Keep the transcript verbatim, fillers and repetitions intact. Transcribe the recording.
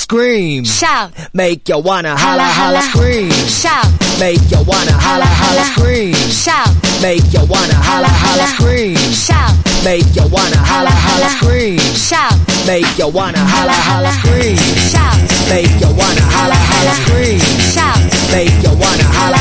scream. Shout. Make you wanna holla holla scream. Shout. Make you wanna holla holla scream. Shout. Make you wanna holla holla scream. Shout. Make you wanna holla holla scream. Shout. Make you wanna holla holla scream. Shout. Make you wanna holla holla scream. Shout. Make you wanna holla